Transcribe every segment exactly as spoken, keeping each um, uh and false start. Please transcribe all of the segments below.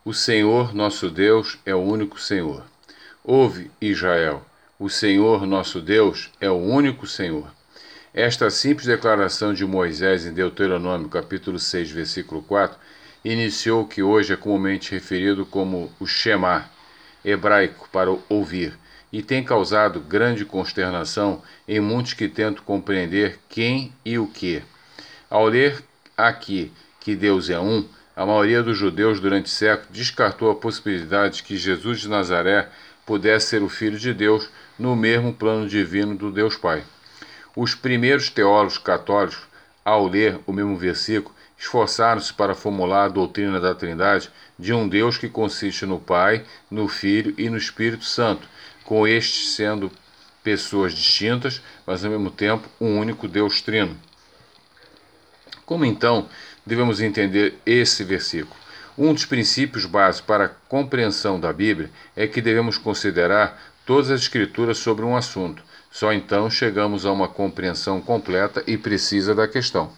O Senhor nosso Deus é o único Senhor. Ouve, Israel, o Senhor nosso Deus é o único Senhor. Esta simples declaração de Moisés em Deuteronômio, capítulo seis, versículo quatro, iniciou o que hoje é comumente referido como o Shema, hebraico para ouvir, e tem causado grande consternação em muitos que tentam compreender quem e o que. Ao ler aqui que Deus é um, a maioria dos judeus durante séculos descartou a possibilidade de que Jesus de Nazaré pudesse ser o Filho de Deus no mesmo plano divino do Deus Pai. Os primeiros teólogos católicos, ao ler o mesmo versículo, esforçaram-se para formular a doutrina da Trindade de um Deus que consiste no Pai, no Filho e no Espírito Santo, com estes sendo pessoas distintas, mas ao mesmo tempo um único Deus trino. Como então devemos entender esse versículo? Um dos princípios básicos para a compreensão da Bíblia é que devemos considerar todas as Escrituras sobre um assunto. Só então chegamos a uma compreensão completa e precisa da questão.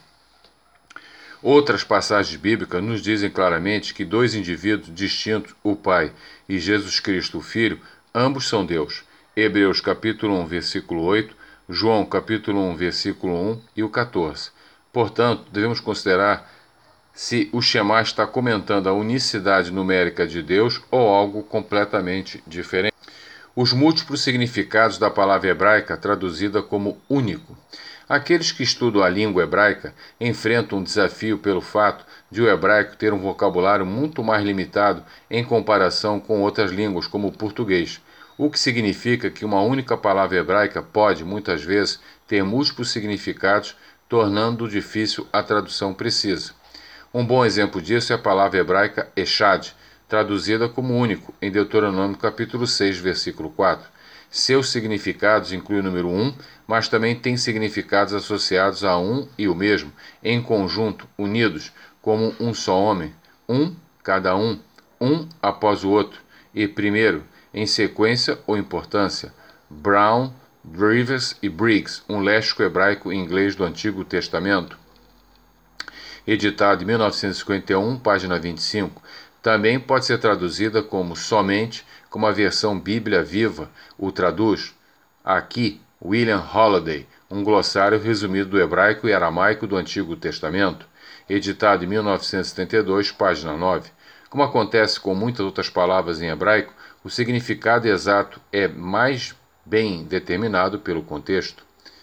Outras passagens bíblicas nos dizem claramente que dois indivíduos distintos, o Pai e Jesus Cristo, o Filho, ambos são Deus. Hebreus capítulo um, versículo oito, João capítulo um, versículo um e o quatorze. Portanto, devemos considerar se o Shema está comentando a unicidade numérica de Deus ou algo completamente diferente. Os múltiplos significados da palavra hebraica traduzida como único. Aqueles que estudam a língua hebraica enfrentam um desafio pelo fato de o hebraico ter um vocabulário muito mais limitado em comparação com outras línguas, como o português, o que significa que uma única palavra hebraica pode, muitas vezes, ter múltiplos significados, tornando difícil a tradução precisa. Um bom exemplo disso é a palavra hebraica echad, traduzida como único, em Deuteronômio capítulo seis, versículo quatro. Seus significados incluem o número um, mas também tem significados associados a um e o mesmo, em conjunto, unidos, como um só homem, um, cada um, um após o outro, e primeiro, em sequência ou importância. Brown, Rivers e Briggs, um léxico hebraico e inglês do Antigo Testamento, editado em mil novecentos e cinquenta e um, página vinte e cinco, também pode ser traduzida como somente, como a versão Bíblia Viva o traduz. Aqui, William Holliday, um glossário resumido do hebraico e aramaico do Antigo Testamento, editado em mil novecentos e setenta e dois, página nove. Como acontece com muitas outras palavras em hebraico, o significado exato é mais bem determinado pelo contexto.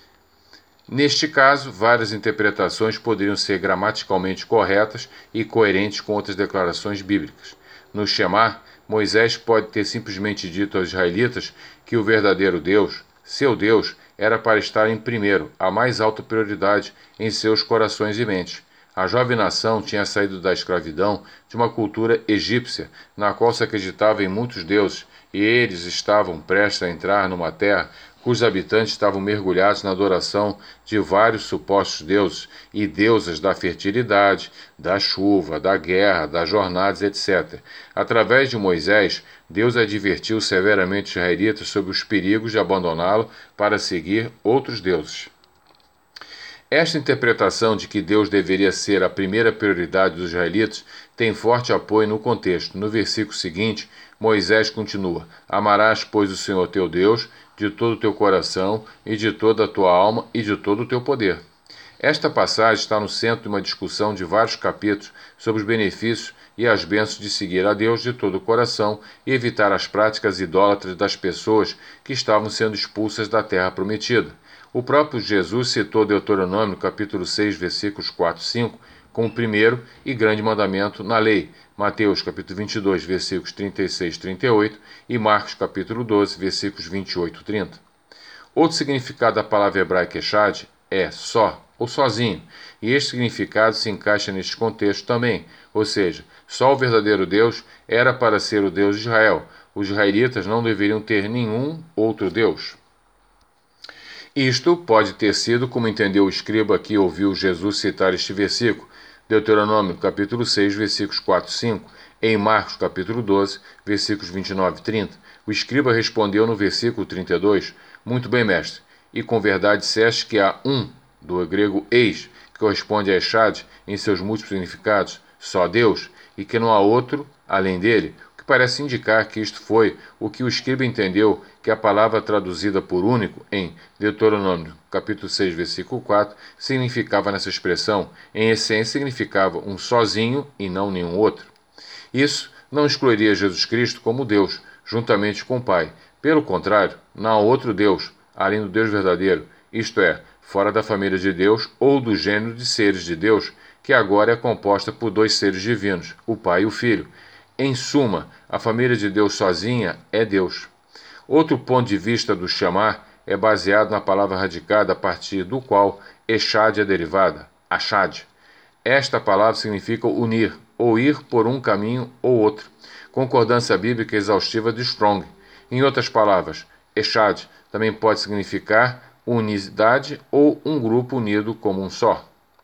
Neste caso, várias interpretações poderiam ser gramaticalmente corretas e coerentes com outras declarações bíblicas. No Shema, Moisés pode ter simplesmente dito aos israelitas que o verdadeiro Deus, seu Deus, era para estar em primeiro, a mais alta prioridade em seus corações e mentes. A jovem nação tinha saído da escravidão de uma cultura egípcia, na qual se acreditava em muitos deuses, e eles estavam prestes a entrar numa terra cujos habitantes estavam mergulhados na adoração de vários supostos deuses e deusas da fertilidade, da chuva, da guerra, das jornadas, etcétera. Através de Moisés, Deus advertiu severamente os israelitas sobre os perigos de abandoná-lo para seguir outros deuses. Esta interpretação de que Deus deveria ser a primeira prioridade dos israelitas tem forte apoio no contexto. No versículo seguinte, Moisés continua: Amarás, pois, o Senhor teu Deus de todo o teu coração e de toda a tua alma e de todo o teu poder. Esta passagem está no centro de uma discussão de vários capítulos sobre os benefícios e as bênçãos de seguir a Deus de todo o coração e evitar as práticas idólatras das pessoas que estavam sendo expulsas da terra prometida. O próprio Jesus citou Deuteronômio capítulo seis, versículos quatro e cinco, como primeiro e grande mandamento na lei, Mateus capítulo vinte e dois, versículos trinta e seis e trinta e oito e Marcos capítulo doze, versículos vinte e oito e trinta. Outro significado da palavra hebraica echad é só ou sozinho, e este significado se encaixa neste contexto também, ou seja, só o verdadeiro Deus era para ser o Deus de Israel. Os israelitas não deveriam ter nenhum outro Deus. Isto pode ter sido como entendeu o escriba que ouviu Jesus citar este versículo, Deuteronômio capítulo seis, versículos quatro e cinco, em Marcos capítulo doze, versículos vinte e nove e trinta. O escriba respondeu no versículo trinta e dois, muito bem, mestre, e com verdade disseste que há um, do grego eis, que corresponde a echad em seus múltiplos significados, só Deus, e que não há outro além dele, o que parece indicar que isto foi o que o escriba entendeu que a palavra traduzida por único em Deuteronômio capítulo seis, versículo quatro, significava nessa expressão. Em essência, significava um sozinho e não nenhum outro. Isso não excluiria Jesus Cristo como Deus, juntamente com o Pai. Pelo contrário, não há outro Deus, além do Deus verdadeiro, isto é, fora da família de Deus ou do gênero de seres de Deus, que agora é composta por dois seres divinos, o Pai e o Filho. Em suma, a família de Deus sozinha é Deus. Outro ponto de vista do chamar é baseado na palavra radicada a partir do qual Echad é derivada, Achad. Esta palavra significa unir, ou ir por um caminho ou outro. Concordância bíblica exaustiva de Strong. Em outras palavras, Echad também pode significar unidade ou um grupo unido como um só.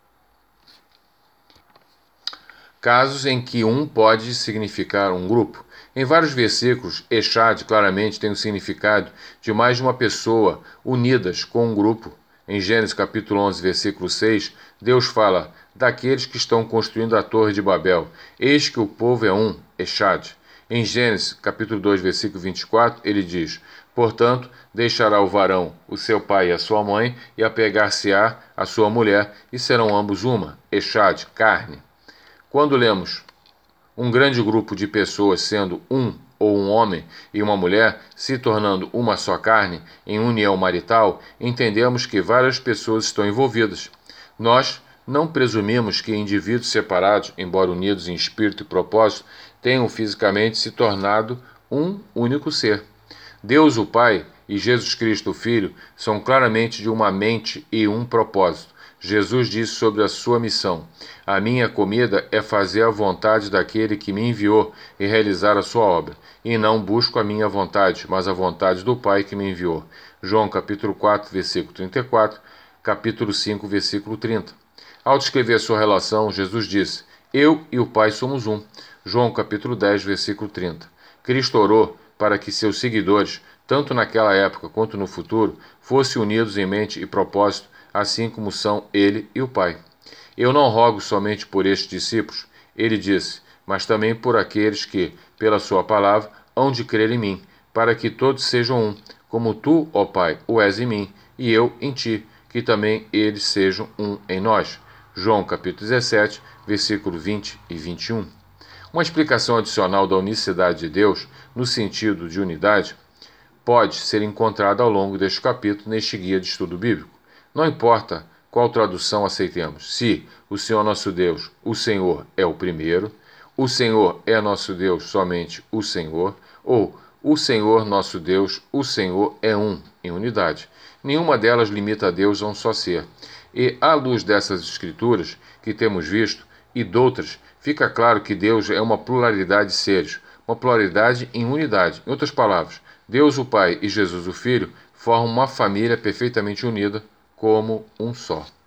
Casos em que um pode significar um grupo. Em vários versículos, Echad claramente tem o significado de mais de uma pessoa unidas com um grupo. Em Gênesis capítulo onze, versículo seis, Deus fala daqueles que estão construindo a torre de Babel. Eis que o povo é um, Echad. Em Gênesis capítulo dois, versículo vinte e quatro, ele diz: portanto, deixará o varão, o seu pai e a sua mãe, e apegar-se-á a sua mulher, e serão ambos uma, Echad, carne. Quando lemos um grande grupo de pessoas sendo um ou um homem e uma mulher se tornando uma só carne em união marital, entendemos que várias pessoas estão envolvidas. Nós não presumimos que indivíduos separados, embora unidos em espírito e propósito, tenham fisicamente se tornado um único ser. Deus, o Pai, e Jesus Cristo, o Filho, são claramente de uma mente e um propósito. Jesus disse sobre a sua missão: a minha comida é fazer a vontade daquele que me enviou e realizar a sua obra, e não busco a minha vontade, mas a vontade do Pai que me enviou. João capítulo quatro, versículo trinta e quatro, capítulo cinco, versículo trinta. Ao descrever sua relação, Jesus disse: eu e o Pai somos um. João capítulo dez, versículo trinta. Cristo orou para que seus seguidores, tanto naquela época quanto no futuro, fossem unidos em mente e propósito, assim como são ele e o Pai. Eu não rogo somente por estes discípulos, ele disse, mas também por aqueles que, pela sua palavra, hão de crer em mim, para que todos sejam um, como tu, ó Pai, o és em mim, e eu em ti, que também eles sejam um em nós. João capítulo dezessete, versículo vinte e vinte e um. Uma explicação adicional da unicidade de Deus, no sentido de unidade, pode ser encontrada ao longo deste capítulo neste guia de estudo bíblico. Não importa qual tradução aceitemos, se o Senhor nosso Deus, o Senhor, é o primeiro, o Senhor é nosso Deus, somente o Senhor, ou o Senhor nosso Deus, o Senhor é um, em unidade. Nenhuma delas limita a Deus a um só ser. E, à luz dessas escrituras que temos visto e doutras, fica claro que Deus é uma pluralidade de seres, uma pluralidade em unidade. Em outras palavras, Deus o Pai e Jesus o Filho formam uma família perfeitamente unida, como um só.